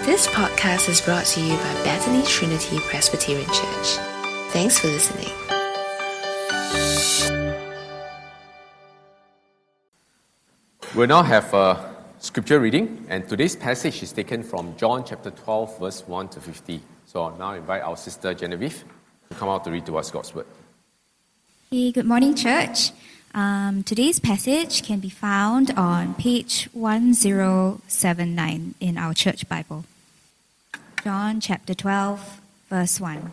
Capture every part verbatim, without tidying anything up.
This podcast is brought to you by Bethany Trinity Presbyterian Church. Thanks for listening. We'll now have a scripture reading, and today's passage is taken from John chapter twelve, verse one to fifty. So I'll now invite our sister Genevieve to come out to read to us God's word. Hey, good morning, church. Um, today's passage can be found on page one zero seven nine in our church Bible. John chapter twelve, verse one.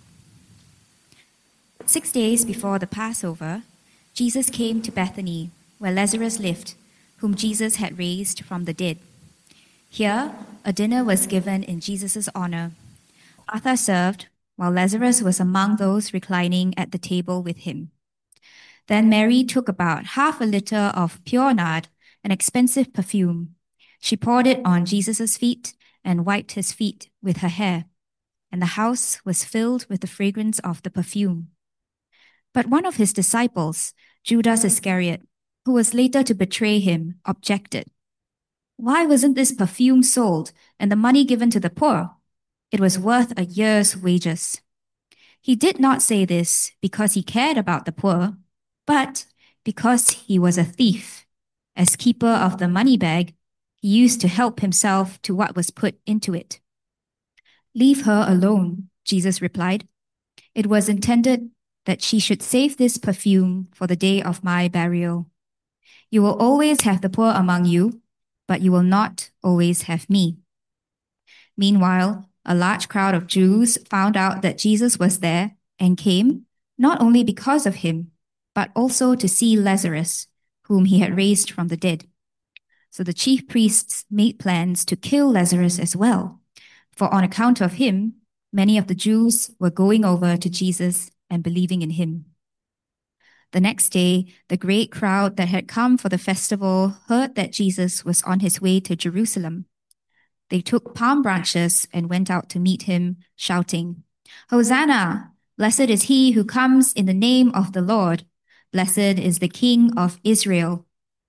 Six days before the Passover, Jesus came to Bethany, where Lazarus lived, whom Jesus had raised from the dead. Here, a dinner was given in Jesus' honor. Martha served, while Lazarus was among those reclining at the table with him. Then Mary took about half a liter of pure nard, an expensive perfume. She poured it on Jesus' feet and wiped his feet with her hair, and the house was filled with the fragrance of the perfume. But one of his disciples, Judas Iscariot, who was later to betray him, objected. "Why wasn't this perfume sold and the money given to the poor? It was worth a year's wages." He did not say this because he cared about the poor, but because he was a thief. As keeper of the money bag, he used to help himself to what was put into it. "Leave her alone," Jesus replied. "It was intended that she should save this perfume for the day of my burial. You will always have the poor among you, but you will not always have me." Meanwhile, a large crowd of Jews found out that Jesus was there and came, not only because of him, but also to see Lazarus, whom he had raised from the dead. So the chief priests made plans to kill Lazarus as well, for on account of him, many of the Jews were going over to Jesus and believing in him. The next day, the great crowd that had come for the festival heard that Jesus was on his way to Jerusalem. They took palm branches and went out to meet him, shouting, "Hosanna! Blessed is he who comes in the name of the Lord. Blessed is the King of Israel."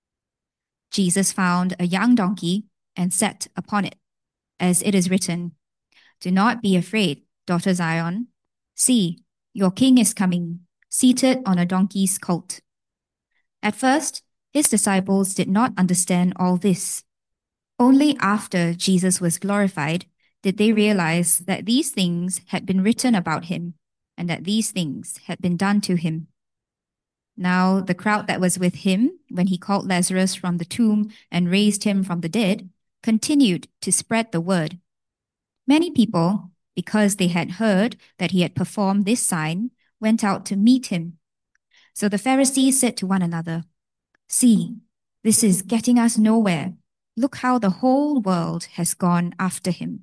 Jesus found a young donkey and sat upon it, as it is written, "Do not be afraid, daughter Zion. See, your king is coming, seated on a donkey's colt." At first, his disciples did not understand all this. Only after Jesus was glorified did they realize that these things had been written about him and that these things had been done to him. Now the crowd that was with him when he called Lazarus from the tomb and raised him from the dead continued to spread the word. Many people, because they had heard that he had performed this sign, went out to meet him. So the Pharisees said to one another, "See, this is getting us nowhere. Look how the whole world has gone after him."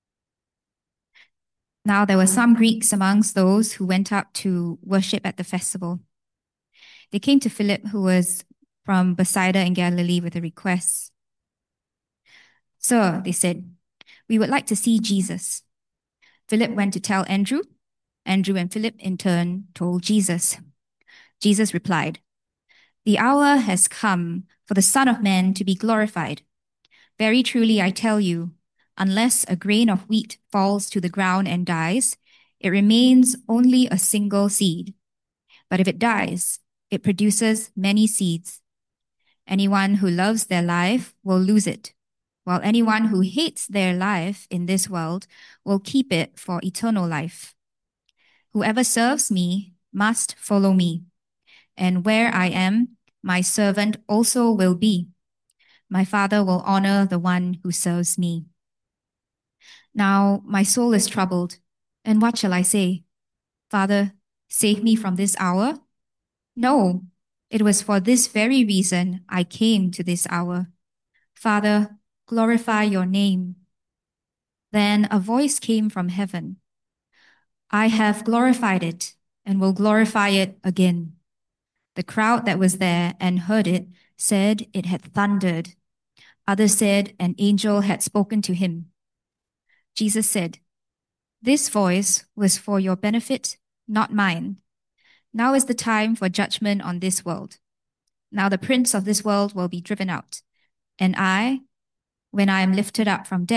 Now there were some Greeks amongst those who went up to worship at the festival. They came to Philip, who was from Bethsaida in Galilee, with a request. "Sir," they said, "we would like to see Jesus." Philip went to tell Andrew. Andrew and Philip in turn told Jesus. Jesus replied, "The hour has come for the Son of Man to be glorified. Very truly I tell you, unless a grain of wheat falls to the ground and dies, it remains only a single seed. But if it dies, it produces many seeds. Anyone who loves their life will lose it, while anyone who hates their life in this world will keep it for eternal life. Whoever serves me must follow me, and where I am, my servant also will be. My Father will honor the one who serves me. Now my soul is troubled, and what shall I say? Father, save me from this hour? No, it was for this very reason I came to this hour. Father, glorify your name." Then a voice came from heaven. "I have glorified it and will glorify it again." The crowd that was there and heard it said it had thundered. Others said an angel had spoken to him. Jesus said, "This voice was for your benefit, not mine. Now is the time for judgment on this world. Now the prince of this world will be driven out. And I, when I am lifted up from death,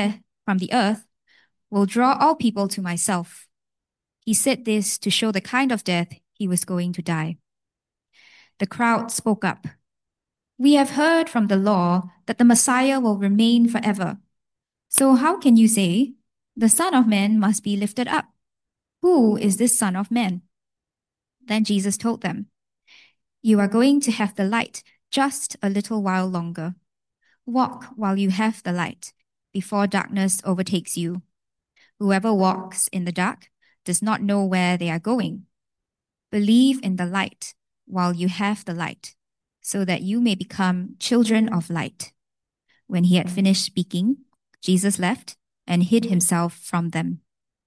from the earth, will draw all people to myself." He said this to show the kind of death he was going to die. The crowd spoke up. "We have heard from the law that the Messiah will remain forever. So how can you say, 'The Son of Man must be lifted up'? Who is this Son of Man?" Then Jesus told them, "You are going to have the light just a little while longer. Walk while you have the light, before darkness overtakes you. Whoever walks in the dark does not know where they are going. Believe in the light while you have the light, so that you may become children of light." When he had finished speaking, Jesus left and hid himself from them.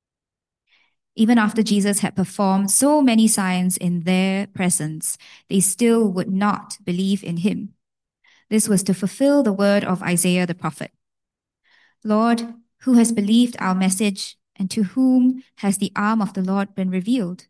Even after Jesus had performed so many signs in their presence, they still would not believe in him. This was to fulfill the word of Isaiah the prophet. "Lord, who has believed our message, and to whom has the arm of the Lord been revealed?"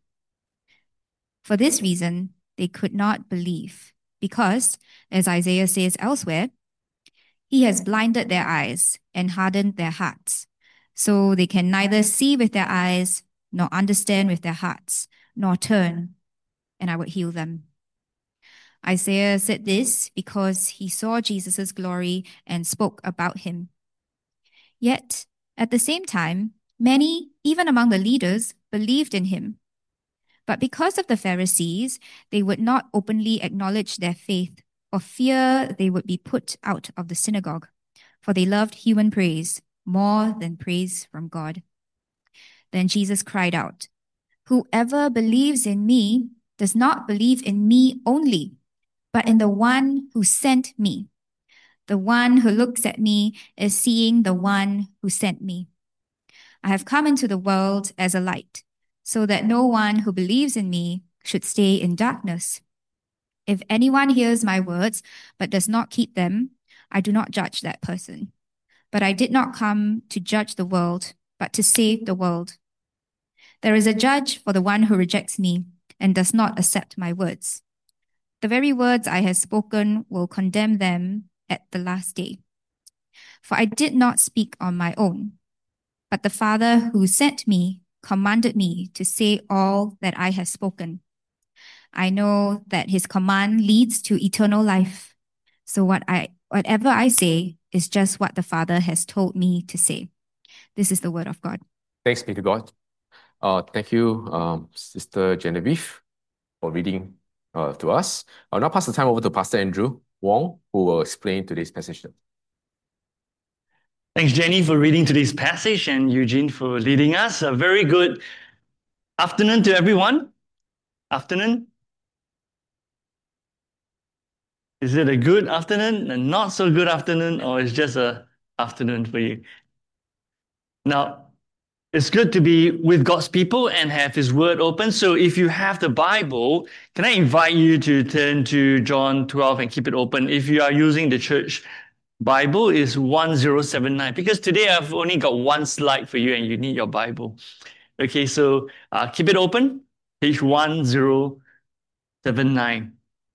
For this reason, they could not believe, because, as Isaiah says elsewhere, "He has blinded their eyes and hardened their hearts, so they can neither see with their eyes nor understand with their hearts, nor turn, and I would heal them." Isaiah said this because he saw Jesus' glory and spoke about him. Yet, at the same time, many, even among the leaders, believed in him. But because of the Pharisees, they would not openly acknowledge their faith for fear they would be put out of the synagogue, for they loved human praise more than praise from God. Then Jesus cried out, "Whoever believes in me does not believe in me only, but in the one who sent me. The one who looks at me is seeing the one who sent me. I have come into the world as a light, so that no one who believes in me should stay in darkness. If anyone hears my words but does not keep them, I do not judge that person. But I did not come to judge the world, but to save the world. There is a judge for the one who rejects me and does not accept my words. The very words I have spoken will condemn them at the last day. For I did not speak on my own, but the Father who sent me commanded me to say all that I have spoken. I know that his command leads to eternal life. So what I, whatever I say is just what the Father has told me to say." This is the word of God. Thanks be to God. Uh, thank you, um, Sister Genevieve, for reading uh, to us. I'll now pass the time over to Pastor Andrew Wong, who will explain today's passage. Thanks, Jenny, for reading today's passage, and Eugene for leading us. A very good afternoon to everyone. Afternoon. Is it a good afternoon, a not so good afternoon, or it's just a afternoon for you? Now, it's good to be with God's people and have His Word open. So if you have the Bible, can I invite you to turn to John twelve and keep it open? If you are using the church Bible, it's one zero seven nine, because today I've only got one slide for you and you need your Bible. Okay, so uh, keep it open, page one zero seven nine.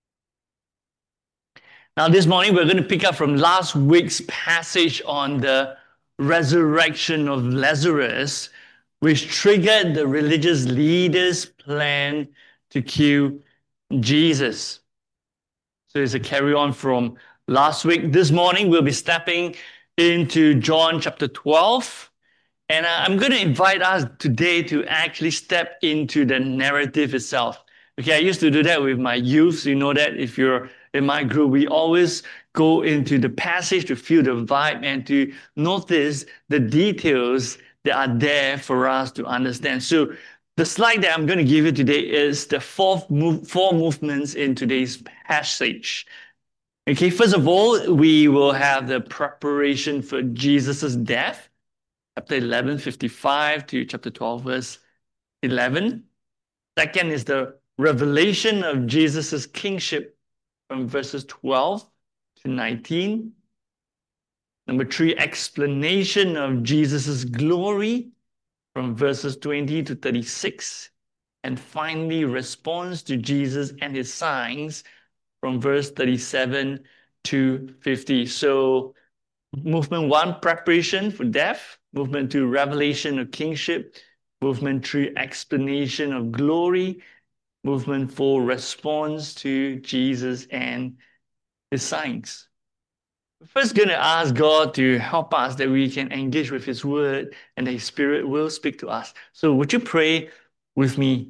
Now this morning we're going to pick up from last week's passage on the resurrection of Lazarus, which triggered the religious leaders' plan to kill Jesus. So it's a carry on from last week. This morning we'll be stepping into John chapter twelve, and I'm going to invite us today to actually step into the narrative itself. Okay, I used to do that with my youth. You know that if you're in my group, we always go into the passage to feel the vibe and to notice the details that are there for us to understand. So the slide that I'm going to give you today is the fourth move, four movements in today's passage. Okay, first of all, we will have the preparation for Jesus' death, chapter eleven, fifty-five to chapter twelve, verse eleven. Second is the revelation of Jesus' kingship from verses twelve to nineteen. Number three, explanation of Jesus' glory from verses twenty to thirty-six. And finally, response to Jesus and his signs from verse thirty-seven to fifty. So Movement one, preparation for death. Movement two, revelation of kingship. Movement three, explanation of glory. Movement four, response to Jesus and his signs. We're first going to ask God to help us that we can engage with his word and that his spirit will speak to us. So would you pray with me?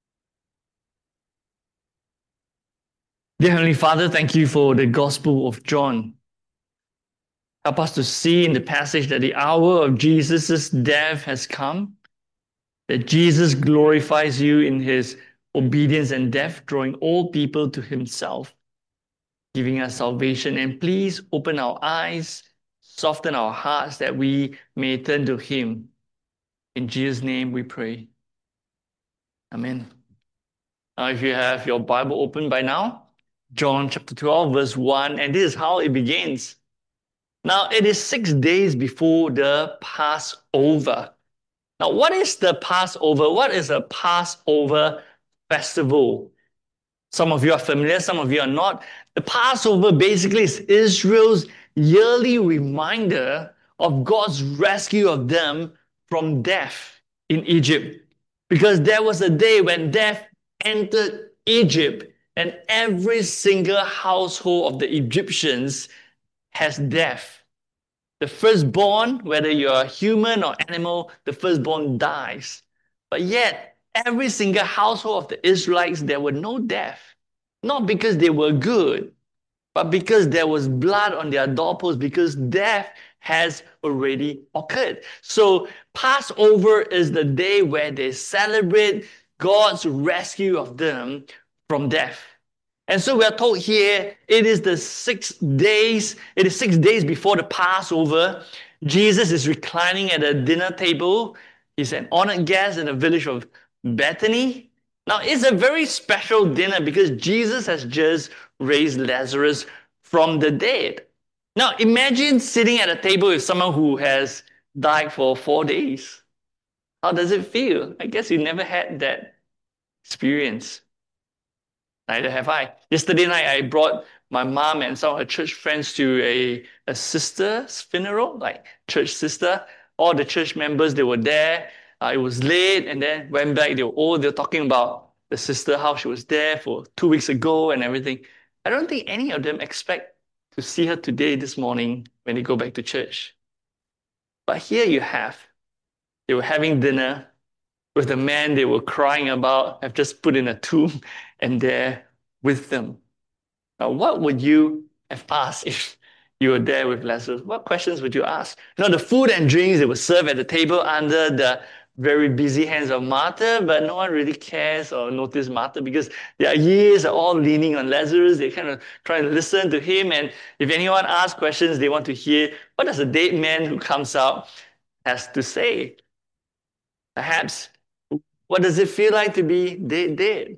Dear Heavenly Father, thank you for the Gospel of John. Help us to see in the passage that the hour of Jesus' death has come, that Jesus glorifies you in his obedience and death, drawing all people to himself, giving us salvation. And please open our eyes, soften our hearts that we may turn to him. In Jesus' name we pray. Amen. Now, if you have your Bible open by now, John chapter twelve, verse one, and this is how it begins. Now, it is six days before the Passover. Now, what is the Passover? What is a Passover festival? Some of you are familiar, some of you are not. The Passover basically is Israel's yearly reminder of God's rescue of them from death in Egypt. Because there was a day when death entered Egypt, and every single household of the Egyptians has death. The firstborn, whether you're a human or animal, the firstborn dies. But yet, every single household of the Israelites, there were no death. Not because they were good, but because there was blood on their doorposts, because death has already occurred. So Passover is the day where they celebrate God's rescue of them from death. And so we are told here, it is the six days, it is six days before the Passover. Jesus is reclining at a dinner table. He's an honored guest in the village of Bethany. Now, it's a very special dinner because Jesus has just raised Lazarus from the dead. Now, imagine sitting at a table with someone who has died for four days. How does it feel? I guess you never had that experience. Neither have I. Yesterday night, I brought my mom and some of her church friends to a, a sister's funeral, like church sister. All the church members, they were there. Uh, it was late, and then went back. They were all they were talking about the sister, how she was there for two weeks ago and everything. I don't think any of them expect to see her today, this morning, when they go back to church. But here you have, they were having dinner with the man they were crying about, have just put in a tomb, and there with them. Now, what would you have asked if you were there with Lazarus? What questions would you ask? Now, the food and drinks, they were served at the table under the very busy hands of Martha, but no one really cares or notice Martha because their ears are all leaning on Lazarus. They kind of try to listen to him, and if anyone asks questions, they want to hear what does a dead man who comes out has to say. Perhaps, what does it feel like to be dead, dead?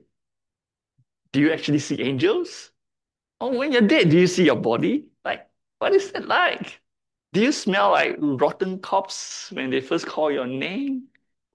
Do you actually see angels? Oh, when you're dead, do you see your body? Like, what is it like? Do you smell like rotten corpse when they first call your name?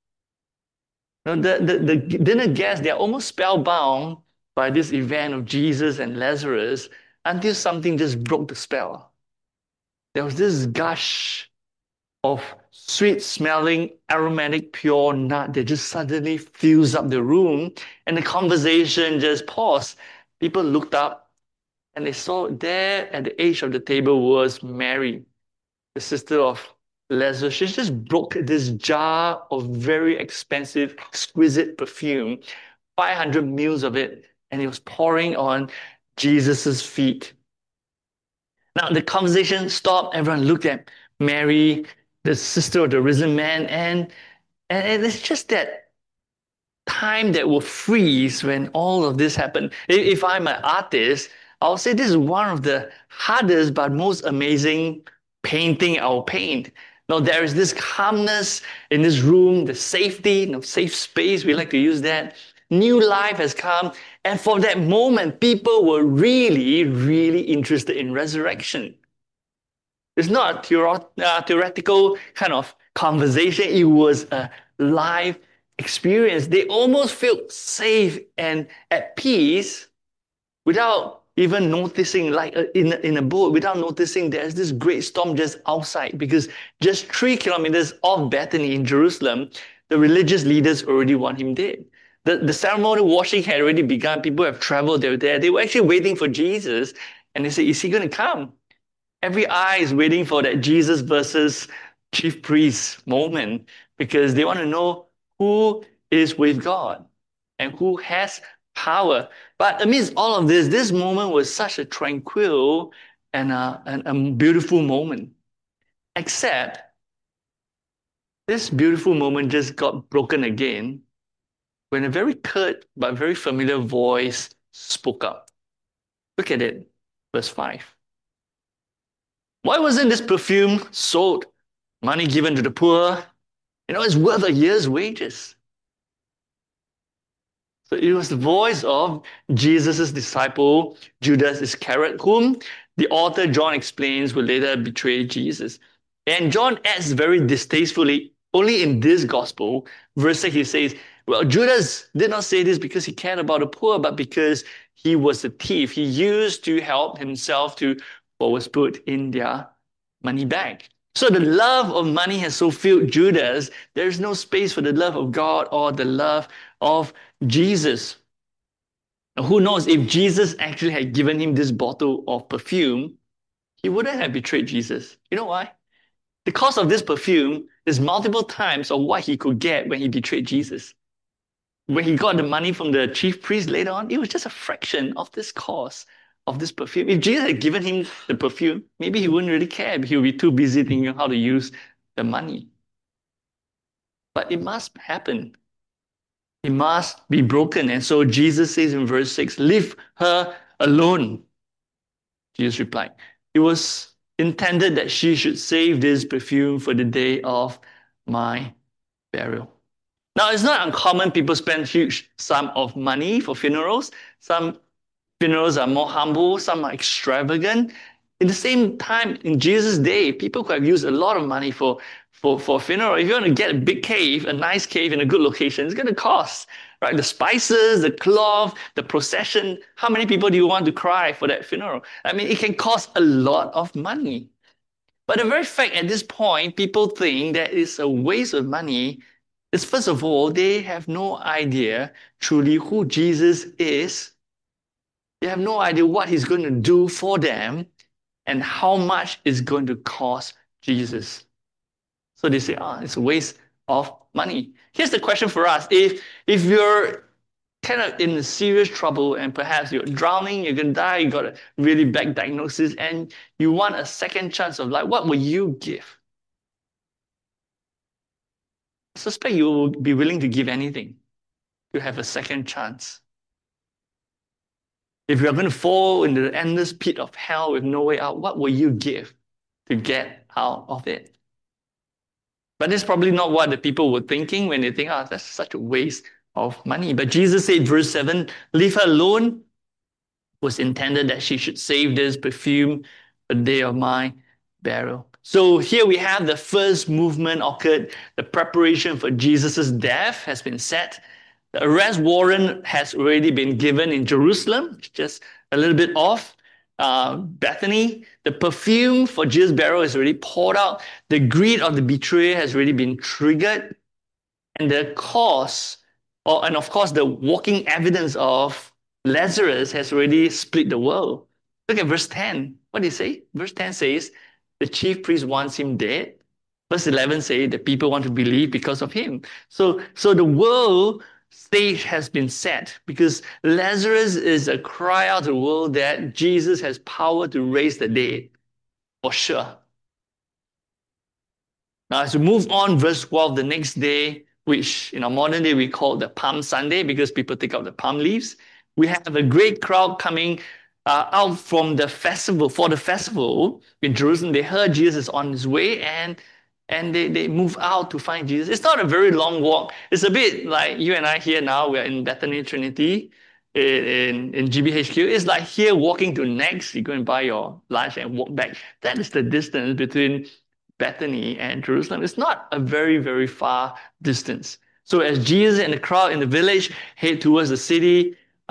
Now, the, the, the dinner guests, they're almost spellbound by this event of Jesus and Lazarus until something just broke the spell. There was this gush of sweet-smelling, aromatic, pure nut that just suddenly fills up the room, and the conversation just paused. People looked up, and they saw there at the edge of the table was Mary, the sister of Lazarus. She just broke this jar of very expensive, exquisite perfume, five hundred mils of it, and it was pouring on Jesus' feet. Now, the conversation stopped. Everyone looked at Mary, the sister of the risen man, and, and it's just that time that will freeze when all of this happened. If, if I'm an artist, I'll say this is one of the hardest but most amazing painting I'll paint. Now, there is this calmness in this room, the safety, you know, safe space, we like to use that. New life has come, and for that moment, people were really, really interested in resurrection. It's not a theor- uh, theoretical kind of conversation. It was a live experience. They almost felt safe and at peace without even noticing, like uh, in, in a boat, without noticing there's this great storm just outside, because just three kilometers off Bethany in Jerusalem, the religious leaders already want him dead. The, the ceremonial washing had already begun. People have traveled, they were there. They were actually waiting for Jesus. And they said, is he going to come? Every eye is waiting for that Jesus versus chief priest moment, because they want to know who is with God and who has power. But amidst all of this, this moment was such a tranquil and a, and a beautiful moment. Except this beautiful moment just got broken again when a very curt but very familiar voice spoke up. Look at it, verse five. Why wasn't this perfume sold, money given to the poor? You know, it's worth a year's wages. So it was the voice of Jesus' disciple, Judas Iscariot, whom the author John explains will later betray Jesus. And John adds very distastefully, only in this gospel, verse six, he says, well, Judas did not say this because he cared about the poor, but because he was a thief. He used to help himself to what was put in their money bag. So the love of money has so filled Judas, there's no space for the love of God or the love of Jesus. Now, who knows, if Jesus actually had given him this bottle of perfume, he wouldn't have betrayed Jesus. You know why? The cost of this perfume is multiple times of what he could get when he betrayed Jesus. When he got the money from the chief priest later on, it was just a fraction of this cost of this perfume. If Jesus had given him the perfume, maybe he wouldn't really care. He would be too busy thinking how to use the money. But it must happen. It must be broken. And so Jesus says in verse six, leave her alone. Jesus replied, it was intended that she should save this perfume for the day of my burial. Now, it's not uncommon people spend huge sum of money for funerals. Some funerals are more humble, some are extravagant. In the same time, in Jesus' day, people could have used a lot of money for, for, for a funeral. If you want to get a big cave, a nice cave in a good location, it's going to cost, right? The spices, the cloth, the procession. How many people do you want to cry for that funeral? I mean, it can cost a lot of money. But the very fact at this point, people think that it's a waste of money is, first of all, they have no idea truly who Jesus is. They have no idea what he's going to do for them and how much it's going to cost Jesus. So they say, ah, oh, it's a waste of money. Here's the question for us. If, if you're kind of in serious trouble and perhaps you're drowning, you're going to die, you got a really bad diagnosis, and you want a second chance of life, what will you give? I suspect you will be willing to give anything to have a second chance. If you're going to fall into the endless pit of hell with no way out, what will you give to get out of it? But that's probably not what the people were thinking when they think, oh, that's such a waste of money. But Jesus said, verse seven, leave her alone, was intended that she should save this perfume the day of my burial. So here we have the first movement occurred. The preparation for Jesus' death has been set. The arrest warrant has already been given in Jerusalem, just a little bit off. Uh, Bethany, the perfume for Jesus' burial is already poured out. The greed of the betrayer has already been triggered. And the cause, or, and of course, the walking evidence of Lazarus has already split the world. Look at verse ten. What did it say? Verse ten says, the chief priest wants him dead. Verse eleven says, the people want to believe because of him. So, so the world stage has been set because Lazarus is a cry out to the world that Jesus has power to raise the dead, for sure. Now, as we move on, verse twelve, the next day, which in our modern day we call the Palm Sunday because people take out the palm leaves, we have a great crowd coming uh, out from the festival, for the festival in Jerusalem. They heard Jesus is on his way and And they, they move out to find Jesus. It's not a very long walk. It's a bit like you and I here now. We're in Bethany Trinity in, in, in G B H Q. It's like here walking to Next. You go and buy your lunch and walk back. That is the distance between Bethany and Jerusalem. It's not a very, very far distance. So as Jesus and the crowd in the village head towards the city,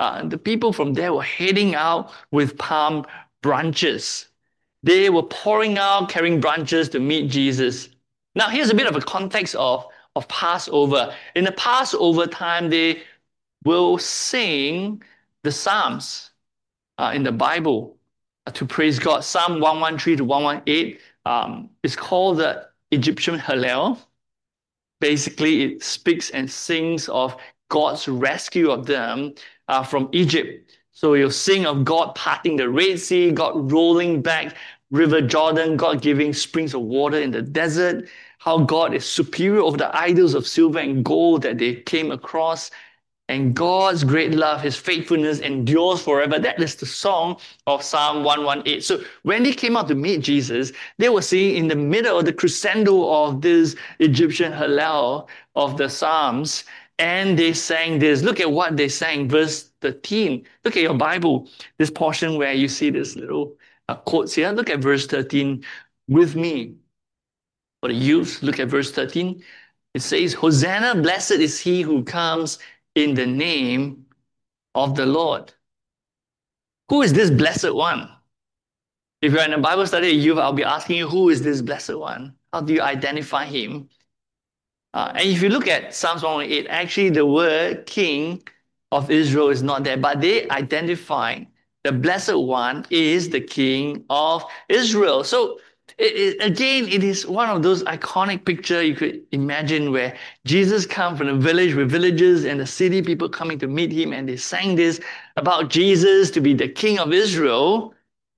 uh, the people from there were heading out with palm branches. They were pouring out, carrying branches to meet Jesus. Now, here's a bit of a context of, of Passover. In the Passover time, they will sing the Psalms uh, in the Bible uh, to praise God. Psalm one thirteen to one eighteen um, is called the Egyptian Hallel. Basically, it speaks and sings of God's rescue of them uh, from Egypt. So you'll sing of God parting the Red Sea, God rolling back River Jordan, God giving springs of water in the desert, how God is superior over the idols of silver and gold that they came across, and God's great love, his faithfulness endures forever. That is the song of Psalm one eighteen. So when they came out to meet Jesus, they were singing in the middle of the crescendo of this Egyptian Hallel of the Psalms. And they sang this. Look at what they sang, verse thirteen. Look at your Bible, this portion where you see this little uh, quotes here. Look at verse thirteen with me. For the youths, look at verse thirteen. It says, Hosanna, blessed is he who comes in the name of the Lord. Who is this blessed one? If you're in a Bible study, youth, I'll be asking you, who is this blessed one? How do you identify him? Uh, and if you look at Psalms one eighteen, actually the word king of Israel is not there, but they identify the blessed one is the king of Israel. So it, it, again, it is one of those iconic pictures you could imagine where Jesus comes from a village with villagers and the city people coming to meet him, and they sang this about Jesus to be the king of Israel.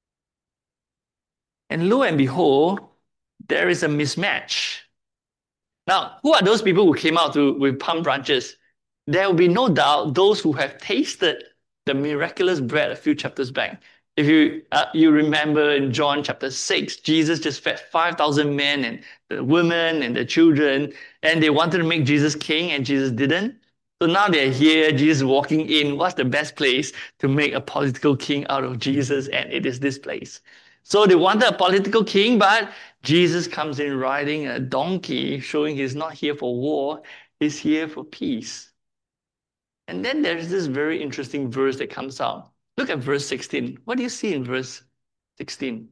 And lo and behold, there is a mismatch. Now, who are those people who came out to, with palm branches? There will be no doubt those who have tasted the miraculous bread a few chapters back. If you uh, you remember in John chapter six, Jesus just fed five thousand men and the women and the children, and they wanted to make Jesus king, and Jesus didn't. So now they're here, Jesus walking in. What's the best place to make a political king out of Jesus? And it is this place. So they wanted a political king, but Jesus comes in riding a donkey, showing he's not here for war, he's here for peace. And then there's this very interesting verse that comes out. Look at verse sixteen. What do you see in verse sixteen?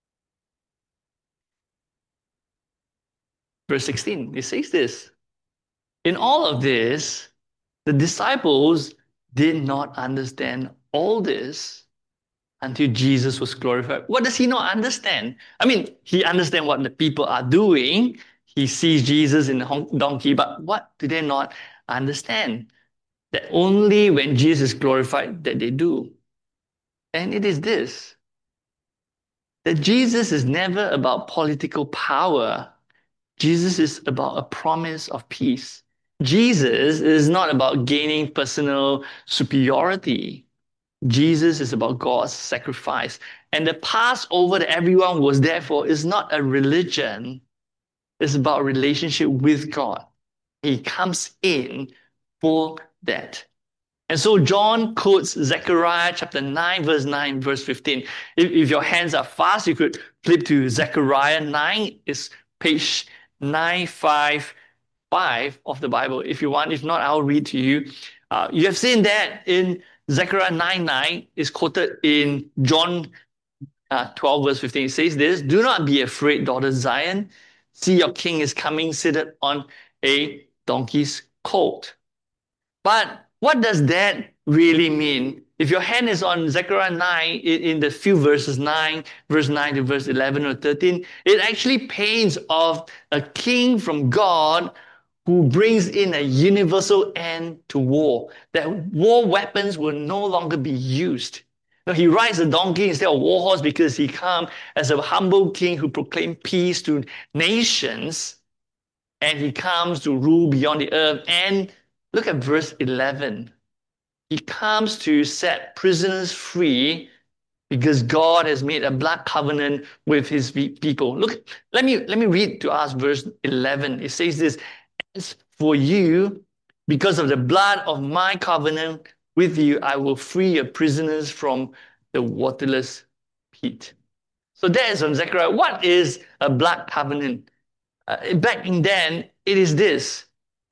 Verse sixteen, it says this. In all of this, the disciples did not understand all this until Jesus was glorified. What does he not understand? I mean, he understands what the people are doing. He sees Jesus in the donkey, but what do they not understand? That only when Jesus is glorified that they do. And it is this, that Jesus is never about political power. Jesus is about a promise of peace. Jesus is not about gaining personal superiority. Jesus is about God's sacrifice. And the Passover that everyone was there for is not a religion. It's about a relationship with God. He comes in for that. And so John quotes Zechariah chapter nine, verse nine, verse fifteen. If, if your hands are fast, you could flip to Zechariah nine. It's page nine fifty-five of the Bible. If you want, if not, I'll read to you. Uh, you have seen that in Zechariah nine nine is quoted in John uh, twelve, verse fifteen. It says this, do not be afraid, daughter Zion. See, your king is coming, seated on a donkey's colt. But what does that really mean? If your hand is on Zechariah nine, in, in the few verses nine, verse nine to verse eleven or thirteen, it actually paints of a king from God who brings in a universal end to war, that war weapons will no longer be used. Now, he rides a donkey instead of a war horse because he comes as a humble king who proclaims peace to nations, and he comes to rule beyond the earth. And look at verse eleven. He comes to set prisoners free because God has made a blood covenant with his people. Look, let me, let me read to us verse eleven. It says this, as for you, because of the blood of my covenant with you, I will free your prisoners from the waterless pit. So that is from Zechariah. What is a blood covenant? Uh, back in then, it is this.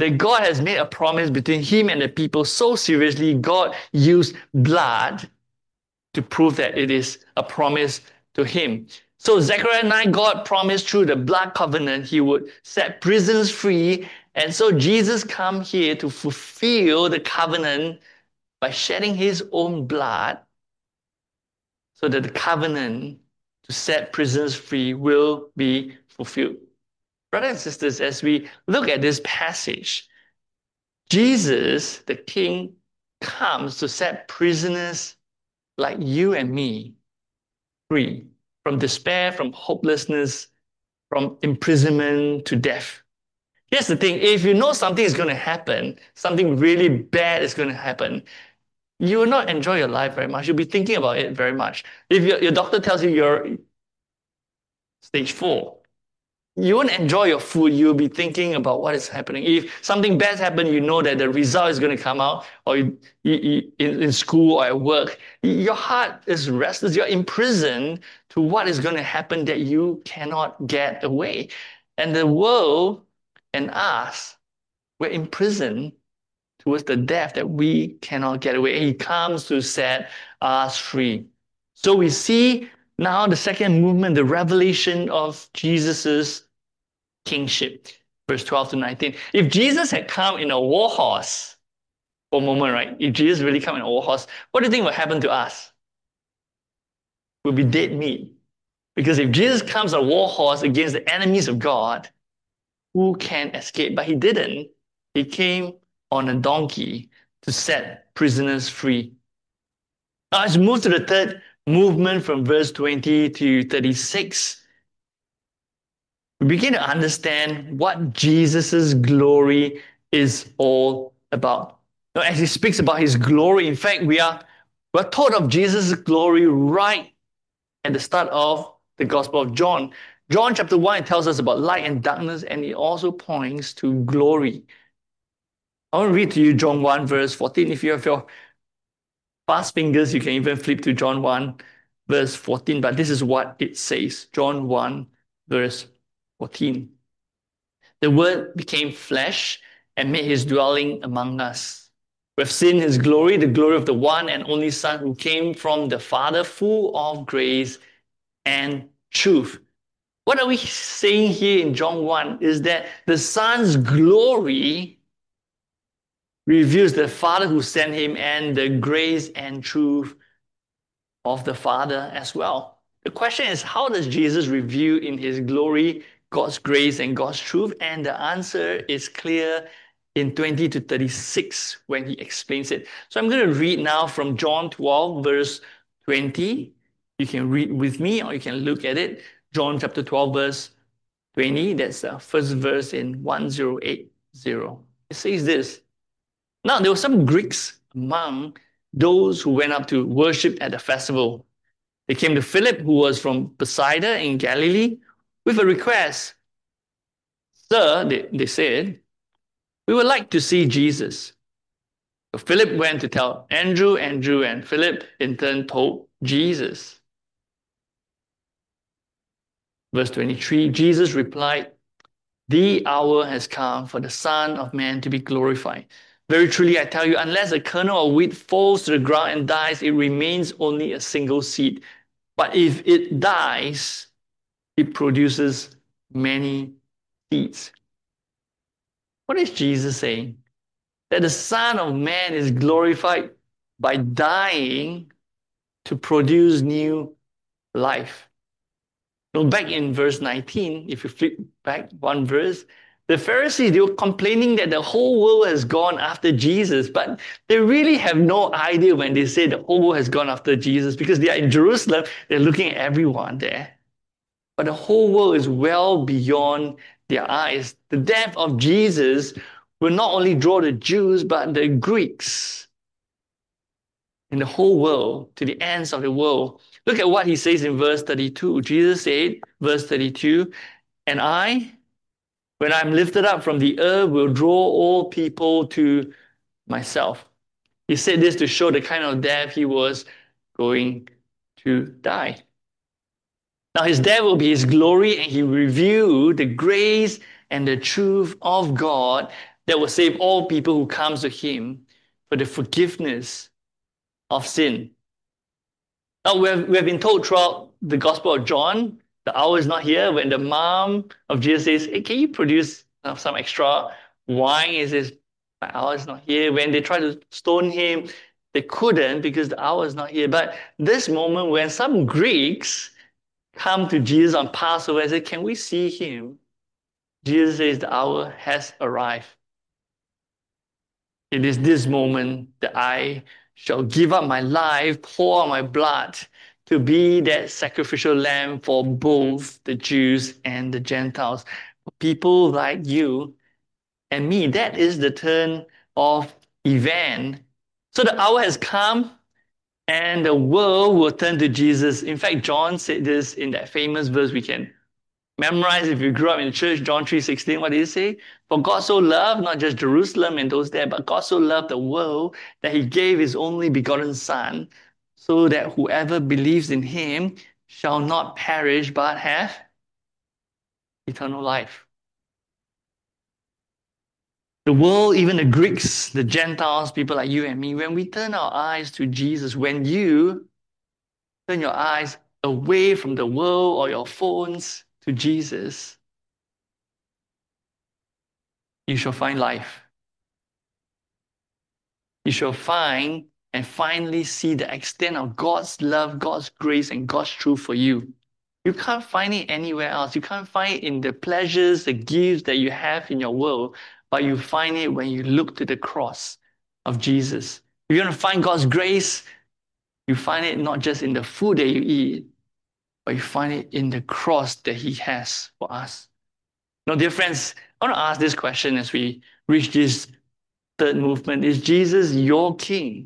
that God has made a promise between him and the people so seriously, God used blood to prove that it is a promise to him. So Zechariah nine, God promised through the blood covenant he would set prisoners free. And so Jesus come here to fulfill the covenant by shedding his own blood so that the covenant to set prisoners free will be fulfilled. Brothers and sisters, as we look at this passage, Jesus, the King, comes to set prisoners like you and me free from despair, from hopelessness, from imprisonment to death. Here's the thing, if you know something is going to happen, something really bad is going to happen, you will not enjoy your life very much. You'll be thinking about it very much. If your, your doctor tells you you're stage four, you won't enjoy your food. You'll be thinking about what is happening. If something bad happens, you know that the result is going to come out, or you, you, you, in, in school or at work. Your heart is restless. You're imprisoned to what is going to happen that you cannot get away. And the world and us, we're imprisoned towards the death that we cannot get away. He comes to set us free. So we see now the second movement, the revelation of Jesus's kingship, verse twelve to nineteen. If Jesus had come in a war horse for a moment, right? If Jesus really come in a war horse, what do you think will happen to us? We'll be dead meat. Because if Jesus comes on a war horse against the enemies of God, who can escape? But he didn't. He came on a donkey to set prisoners free. Now let's move to the third movement from verse twenty to thirty-six. We begin to understand what Jesus' glory is all about. Now, as he speaks about his glory, in fact, we are we're told of Jesus' glory right at the start of the Gospel of John. John chapter one tells us about light and darkness, and it also points to glory. I want to read to you John one, verse fourteen. If you have your fast fingers, you can even flip to John one, verse fourteen. But this is what it says. John one, verse fourteen. The Word became flesh and made his dwelling among us. We have seen his glory, the glory of the one and only Son who came from the Father, full of grace and truth. What are we saying here in John one is that the Son's glory reveals the Father who sent him and the grace and truth of the Father as well. The question is, how does Jesus reveal in his glory God's grace and God's truth? And the answer is clear in twenty to thirty-six when he explains it. So I'm going to read now from John twelve, verse twenty. You can read with me or you can look at it. John chapter twelve, verse twenty. That's the first verse in one thousand eighty. It says this. Now, there were some Greeks among those who went up to worship at the festival. They came to Philip, who was from Bethsaida in Galilee, with a request. Sir, they, they said, we would like to see Jesus. So Philip went to tell Andrew, Andrew and Philip in turn told Jesus. Verse twenty-three, Jesus replied, the hour has come for the Son of Man to be glorified. Very truly, I tell you, unless a kernel of wheat falls to the ground and dies, it remains only a single seed. But if it dies, it produces many seeds. What is Jesus saying? That the Son of Man is glorified by dying to produce new life. Now, back in verse nineteen, if you flip back one verse, the Pharisees, they were complaining that the whole world has gone after Jesus, but they really have no idea when they say the whole world has gone after Jesus because they are in Jerusalem, they're looking at everyone there. But the whole world is well beyond their eyes. The death of Jesus will not only draw the Jews, but the Greeks in the whole world, to the ends of the world. Look at what he says in verse thirty-two. Jesus said, verse thirty-two, and I, when I'm lifted up from the earth, will draw all people to myself. He said this to show the kind of death he was going to die. Now his death will be his glory, and he revealed the grace and the truth of God that will save all people who comes to him for the forgiveness of sin. Now, we have, we have been told throughout the Gospel of John, the hour is not here. When the mom of Jesus says, hey, can you produce uh, some extra wine? He says, my hour is not here. When they try to stone him, they couldn't because the hour is not here. But this moment when some Greeks come to Jesus on Passover and say, can we see him? Jesus says the hour has arrived. It is this moment that I shall give up my life, pour out my blood to be that sacrificial lamb for both the Jews and the Gentiles. People like you and me, that is the turn of event. So the hour has come and the world will turn to Jesus. In fact, John said this in that famous verse we can memorize if you grew up in the church, John three sixteen. What did he say? For God so loved, not just Jerusalem and those there, but God so loved the world that he gave his only begotten Son, so that whoever believes in him shall not perish, but have eternal life. The world, even the Greeks, the Gentiles, people like you and me, when we turn our eyes to Jesus, when you turn your eyes away from the world or your phones to Jesus, you shall find life. You shall find and finally see the extent of God's love, God's grace, and God's truth for you. You can't find it anywhere else. You can't find it in the pleasures, the gifts that you have in your world, but you find it when you look to the cross of Jesus. If you want to find God's grace, you find it not just in the food that you eat, but you find it in the cross that he has for us. Now, dear friends, I want to ask this question as we reach this third movement. Is Jesus your king?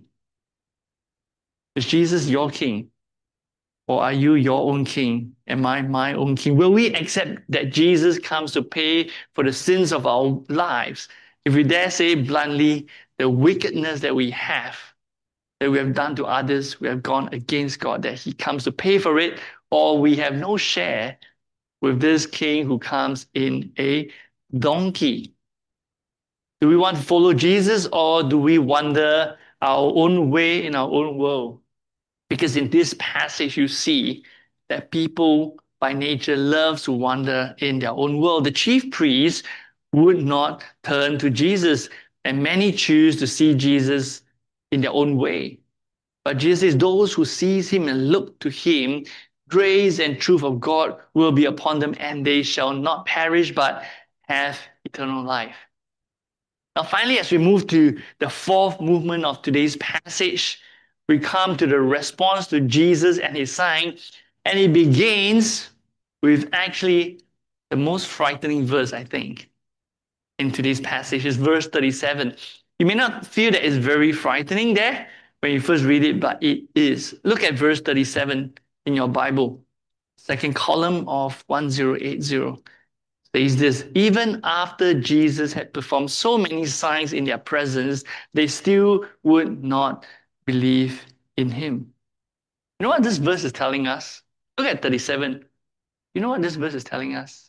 Is Jesus your king? Or are you your own king? Am I my own king? Will we accept that Jesus comes to pay for the sins of our lives? If we dare say bluntly, the wickedness that we have, that we have done to others, we have gone against God, that he comes to pay for it, or we have no share with this king who comes in a donkey. Do we want to follow Jesus, or do we wander our own way in our own world? Because in this passage, you see that people by nature love to wander in their own world. The chief priests would not turn to Jesus, and many choose to see Jesus in their own way. But Jesus says, those who sees him and look to him, grace and truth of God will be upon them, and they shall not perish, but have eternal life. Now, finally, as we move to the fourth movement of today's passage, we come to the response to Jesus and his sign, and it begins with actually the most frightening verse, I think, in today's passage. Is verse thirty-seven. You may not feel that it's very frightening there when you first read it, but it is. Look at verse thirty-seven in your Bible, second column of one thousand eighty. Says this: even after Jesus had performed so many signs in their presence, they still would not believe in him. You know what this verse is telling us? Look at thirty-seven. You know what this verse is telling us?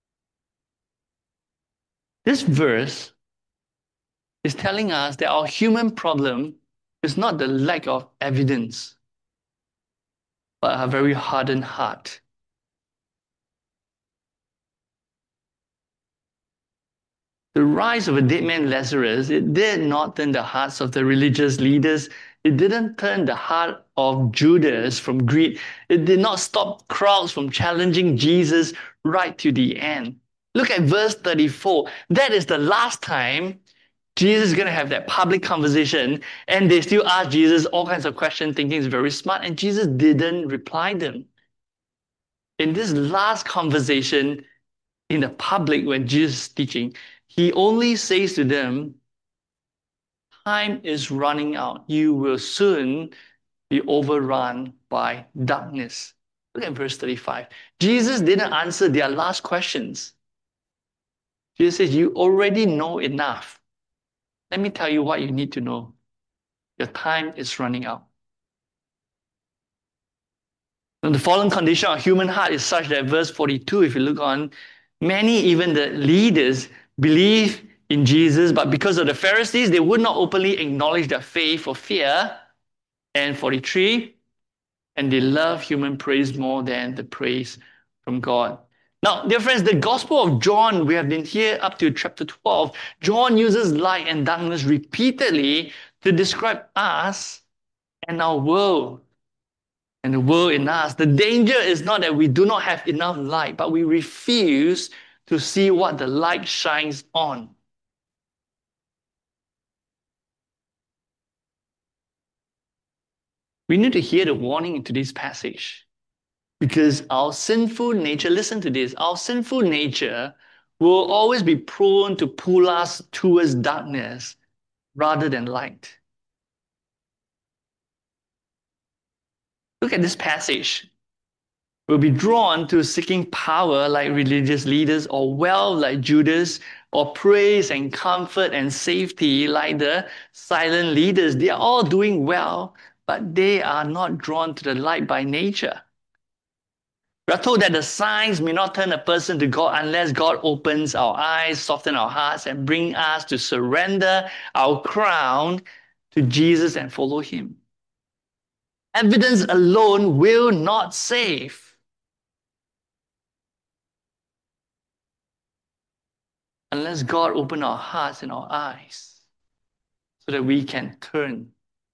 This verse is telling us that our human problem is not the lack of evidence, but a very hardened heart. The rise of a dead man Lazarus, it did not turn the hearts of the religious leaders. It didn't turn the heart of Judas from greed. It did not stop crowds from challenging Jesus right to the end. Look at verse thirty-four. That is the last time Jesus is going to have that public conversation, and they still ask Jesus all kinds of questions, thinking he's very smart, and Jesus didn't reply them. In this last conversation in the public when Jesus is teaching, he only says to them, time is running out. You will soon be overrun by darkness. Look at verse thirty-five. Jesus didn't answer their last questions. Jesus says, you already know enough. Let me tell you what you need to know. Your time is running out. And the fallen condition of human heart is such that verse forty-two, if you look on, many, even the leaders, believe in Jesus, but because of the Pharisees, they would not openly acknowledge their faith for fear. And forty-three, and they love human praise more than the praise from God. Now, dear friends, the Gospel of John, we have been here up to chapter twelve. John uses light and darkness repeatedly to describe us and our world and the world in us. The danger is not that we do not have enough light, but we refuse to see what the light shines on. We need to hear the warning in today's passage. Because our sinful nature, listen to this, our sinful nature will always be prone to pull us towards darkness rather than light. Look at this passage. We'll be drawn to seeking power like religious leaders, or wealth like Judas, or praise and comfort and safety like the silent leaders. They are all doing well, but they are not drawn to the light by nature. We are told that the signs may not turn a person to God unless God opens our eyes, soften our hearts, and bring us to surrender our crown to Jesus and follow him. Evidence alone will not save. Unless God opens our hearts and our eyes so that we can turn.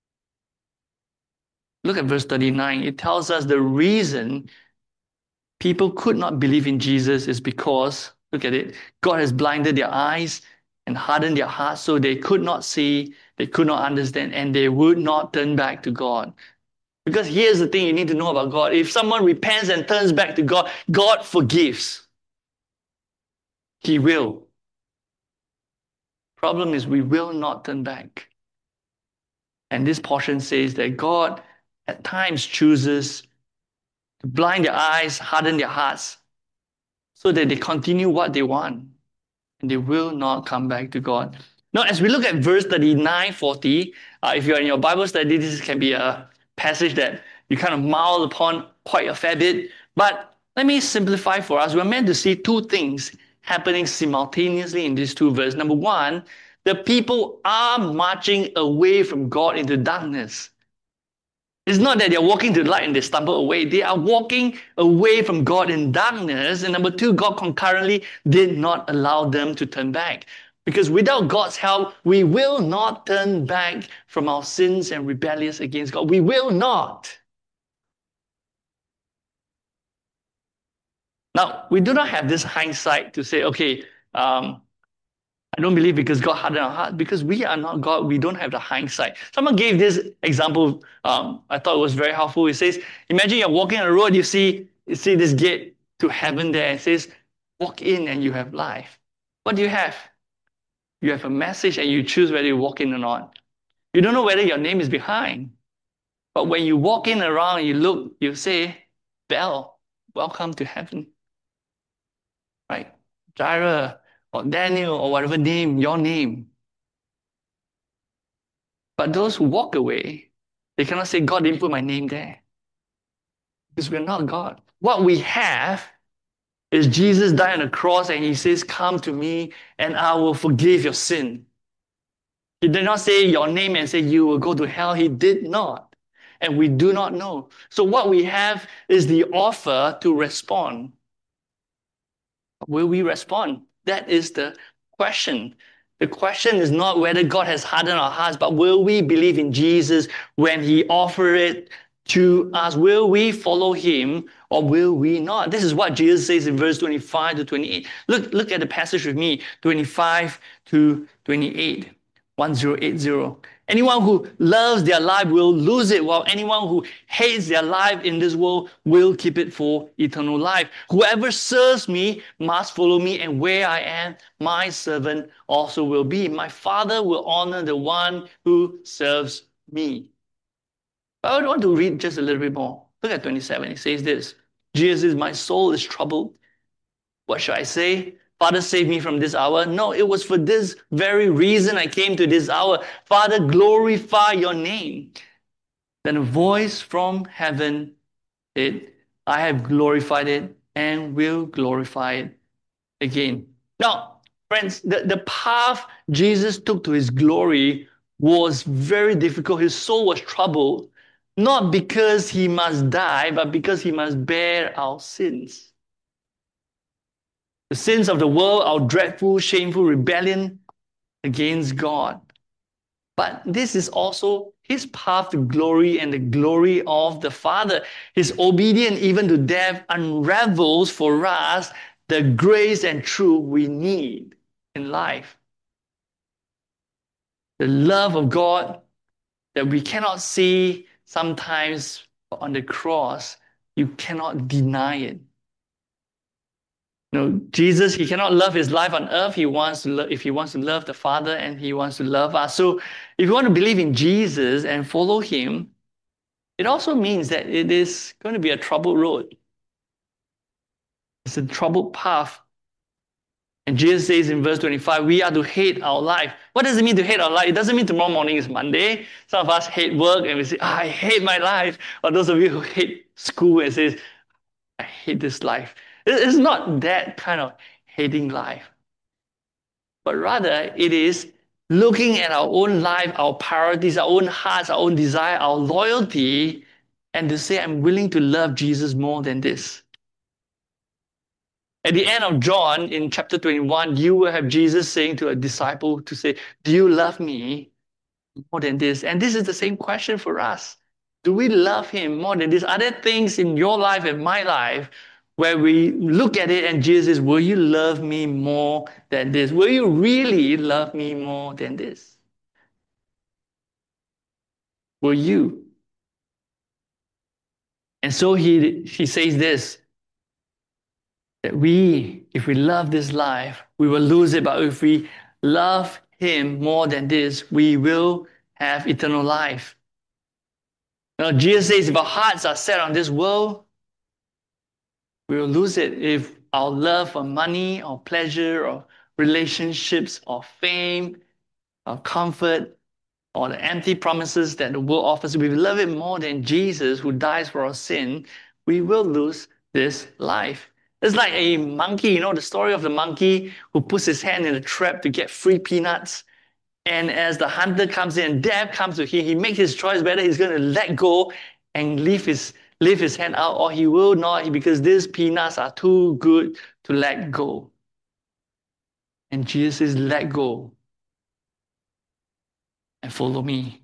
Look at verse thirty-nine. It tells us the reason people could not believe in Jesus is because, look at it, God has blinded their eyes and hardened their hearts so they could not see, they could not understand, and they would not turn back to God. Because here's the thing you need to know about God. If someone repents and turns back to God, God forgives. He will. Problem is we will not turn back. And this portion says that God at times chooses to blind their eyes, harden their hearts, so that they continue what they want, and they will not come back to God. Now, as we look at verse thirty-nine, forty, uh, if you're in your Bible study, this can be a passage that you kind of mull upon quite a fair bit. But let me simplify for us. We're meant to see two things happening simultaneously in these two verses. Number one, the people are marching away from God into darkness. It's not that they're walking to the light and they stumble away. They are walking away from God in darkness. And number two, God concurrently did not allow them to turn back. Because without God's help, we will not turn back from our sins and rebellious against God. We will not. Now, we do not have this hindsight to say, okay, um, I don't believe because God hardened our heart, because we are not God. We don't have the hindsight. Someone gave this example. Um, I thought it was very helpful. It says, imagine you're walking on the road, you see, you see this gate to heaven there. It says, walk in and you have life. What do you have? You have a message and you choose whether you walk in or not. You don't know whether your name is behind. But when you walk in around, you look, you say, Bell, welcome to heaven. Right? Jaira, or Daniel, or whatever name, your name. But those who walk away, they cannot say, God didn't put my name there. Because we're not God. What we have is Jesus died on the cross and he says, come to me and I will forgive your sin. He did not say your name and say you will go to hell. He did not. And we do not know. So what we have is the offer to respond. Will we respond? That is the question. The question is not whether God has hardened our hearts, but will we believe in Jesus when he offered it to us? Will we follow him or will we not? This is what Jesus says in verse twenty-five to twenty-eight. Look, look at the passage with me, twenty-five to twenty-eight. ten eighty. Anyone who loves their life will lose it, while anyone who hates their life in this world will keep it for eternal life. Whoever serves me must follow me, and where I am, my servant also will be. My Father will honor the one who serves me. But I would want to read just a little bit more. Look at twenty-seven. It says this, Jesus says, my soul is troubled. What shall I say? Father, save me from this hour. No, it was for this very reason I came to this hour. Father, glorify your name. Then a voice from heaven said, I have glorified it and will glorify it again. Now, Friends, the, the path Jesus took to his glory was very difficult. His soul was troubled, not because he must die, but because he must bear our sins. The sins of the world, our dreadful, shameful rebellion against God. But this is also his path to glory and the glory of the Father. His obedience even to death unravels for us the grace and truth we need in life. The love of God that we cannot see sometimes on the cross, you cannot deny it. You know, Jesus, he cannot love his life on earth. He wants to love, if he wants to love the Father, and he wants to love us. So if you want to believe in Jesus and follow him, it also means that it is going to be a troubled road. It's a troubled path. And Jesus says in verse twenty-five, we are to hate our life. What does it mean to hate our life? It doesn't mean tomorrow morning is Monday. Some of us hate work and we say, oh, I hate my life. Or those of you who hate school and say, I hate this life. It's not that kind of hating life. But rather, it is looking at our own life, our priorities, our own hearts, our own desire, our loyalty, and to say, I'm willing to love Jesus more than this. At the end of John, in chapter twenty-one, you will have Jesus saying to a disciple to say, do you love me more than this? And this is the same question for us. Do we love him more than this? Are there things in your life and my life where we look at it and Jesus says, will you love me more than this? Will you really love me more than this? Will you? And so he, he says this, that we, if we love this life, we will lose it. But if we love him more than this, we will have eternal life. Now, Jesus says, if our hearts are set on this world, we will lose it. If our love for money or pleasure or relationships or fame or comfort or the empty promises that the world offers, if we love it more than Jesus who dies for our sin, we will lose this life. It's like a monkey, you know, the story of the monkey who puts his hand in a trap to get free peanuts. And as the hunter comes in, death comes to him, he makes his choice whether he's going to let go and leave his, leave his hand out, or he will not, because these peanuts are too good to let go. And Jesus says, let go and follow me.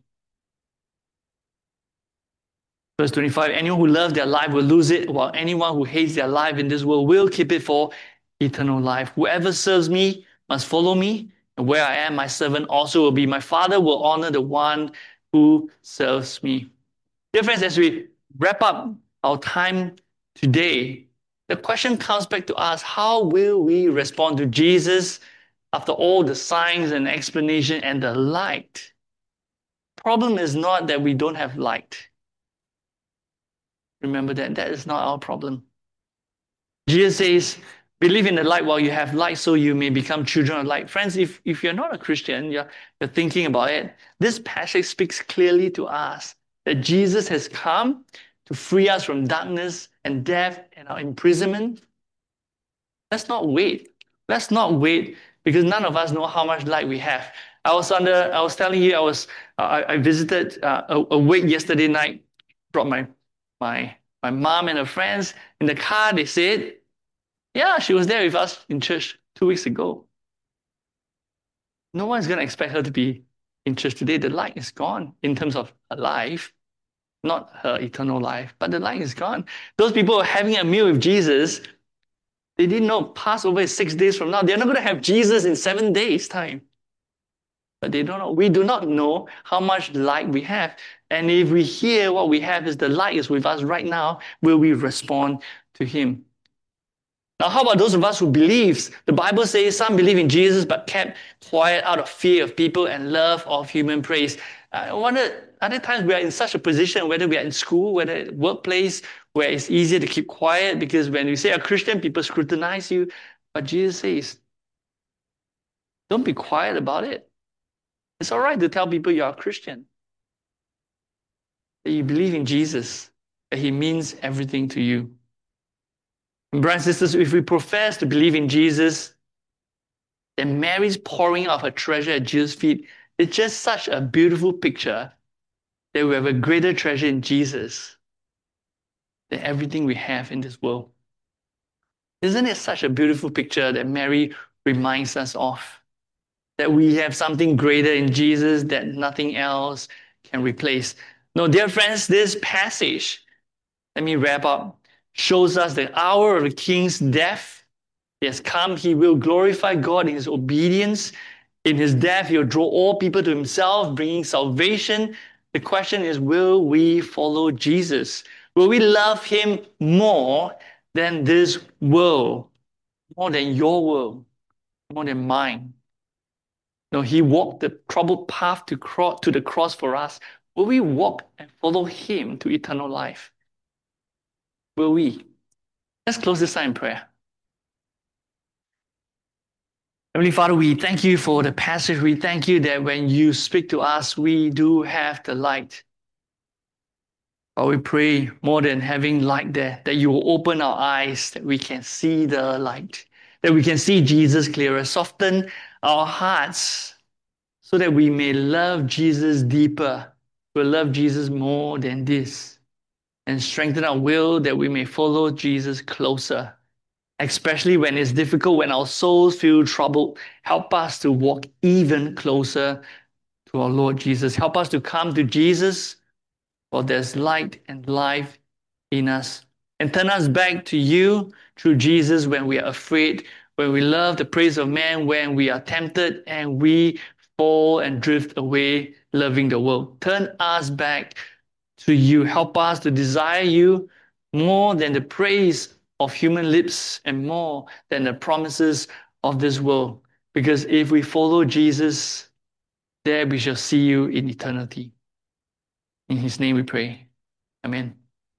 Verse twenty-five, anyone who loves their life will lose it, while anyone who hates their life in this world will keep it for eternal life. Whoever serves me must follow me, and where I am, my servant also will be. My Father will honor the one who serves me. Dear friends, as we wrap up our time today, the question comes back to us, how will we respond to Jesus after all the signs and explanation and the light? Problem is not that we don't have light. Remember that. That is not our problem. Jesus says, believe in the light while you have light so you may become children of light. Friends, if, if you're not a Christian, you're, you're thinking about it, this passage speaks clearly to us that Jesus has come to free us from darkness and death and our imprisonment. Let's not wait. Let's not wait, because none of us know how much light we have. I was under, I was telling you, I was, uh, I, I visited uh, a, a wake yesterday night, brought my My, my mom and her friends in the car. They said, yeah, she was there with us in church two weeks ago. No one's going to expect her to be in church today. The light is gone in terms of her life, not her eternal life, but the light is gone. Those people who are having a meal with Jesus, they didn't know Passover is six days from now. They're not going to have Jesus in seven days' time. But they don't know. We do not know how much light we have. And if we hear what we have is the light is with us right now, will we respond to him? Now, how about those of us who believes? The Bible says some believe in Jesus but kept quiet out of fear of people and love of human praise. I wonder, other times we are in such a position, whether we are in school, whether at workplace, where it's easier to keep quiet, because when you say a Christian, people scrutinize you. But Jesus says, don't be quiet about it. It's all right to tell people you're a Christian, that you believe in Jesus, that he means everything to you. And brothers and sisters, if we profess to believe in Jesus, that Mary's pouring out her treasure at Jesus' feet is just such a beautiful picture that we have a greater treasure in Jesus than everything we have in this world. Isn't it such a beautiful picture that Mary reminds us of? That we have something greater in Jesus that nothing else can replace. No, dear friends, this passage, let me wrap up, shows us the hour of the King's death. He has come. He will glorify God in his obedience. In his death, he will draw all people to himself, bringing salvation. The question is, will we follow Jesus? Will we love him more than this world, more than your world, more than mine? No, he walked the troubled path to, cross, to the cross for us. Will we walk and follow him to eternal life? Will we? Let's close this time in prayer. Heavenly Father, we thank you for the passage. We thank you that when you speak to us, we do have the light. But we pray more than having light there, that you will open our eyes, that we can see the light, that we can see Jesus clearer. Soften our hearts so that we may love Jesus deeper. We'll love Jesus more than this. And strengthen our will that we may follow Jesus closer. Especially when it's difficult, when our souls feel troubled. Help us to walk even closer to our Lord Jesus. Help us to come to Jesus, for there's light and life in us. And turn us back to you through Jesus when we are afraid, when we love the praise of man, when we are tempted and we fall and drift away, loving the world. Turn us back to you. Help us to desire you more than the praise of human lips and more than the promises of this world. Because if we follow Jesus, there we shall see you in eternity. In his name we pray. Amen.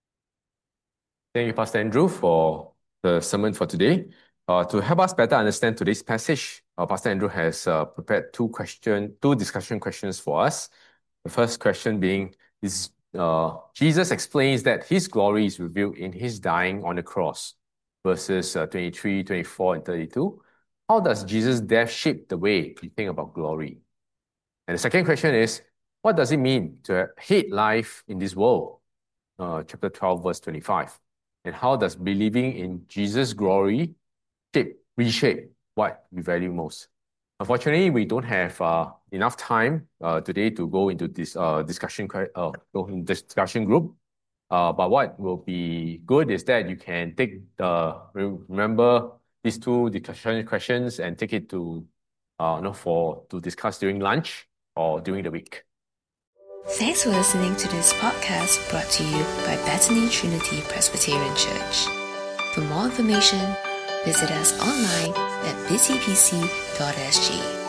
Thank you, Pastor Andrew, for the sermon for today. Uh, to help us better understand today's passage, uh, Pastor Andrew has uh, prepared two question, two discussion questions for us. The first question being, is uh, Jesus explains that his glory is revealed in his dying on the cross, verses uh, twenty-three, twenty-four, and thirty-two. How does Jesus' death shape the way you think about glory? And the second question is, what does it mean to hate life in this world? Uh, chapter twelve, verse twenty-five. And how does believing in Jesus' glory shape, reshape what we value most? Unfortunately, we don't have uh, enough time uh, today to go into this uh, discussion uh, discussion group. Uh, but what will be good is that you can take the remember these two discussion questions and take it to uh, you know, for to discuss during lunch or during the week. Thanks for listening to this podcast brought to you by Bethany Trinity Presbyterian Church. For more information, visit us online at b c p c dot s g.